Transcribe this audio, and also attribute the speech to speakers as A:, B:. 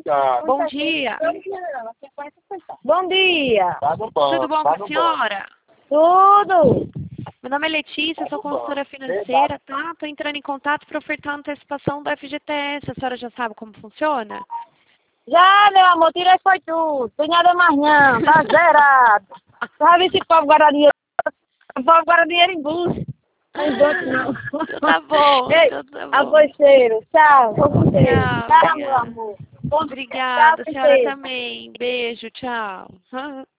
A: Bom dia.
B: Bom dia.
A: Tudo bom com a senhora?
B: Tudo.
A: Meu nome é Letícia, sou consultora financeira, tá? Tô entrando em contato para ofertar a antecipação do FGTS. A senhora já sabe como funciona?
B: Já, meu amor, tirei foi tudo. Tem nada mais não, tá zerado. Sabe esse povo guarda dinheiro? O povo guarda dinheiro em bolsa. Não em banco, não.
A: Então tá bom,
B: Ei,
A: então tá bom.
B: aboceiro, tchau. Tchau,
A: Tchau,
B: tchau, meu
A: obrigada.
B: amor. Tchau,
A: Obrigada, a senhora
B: princesa.
A: também. Beijo, tchau.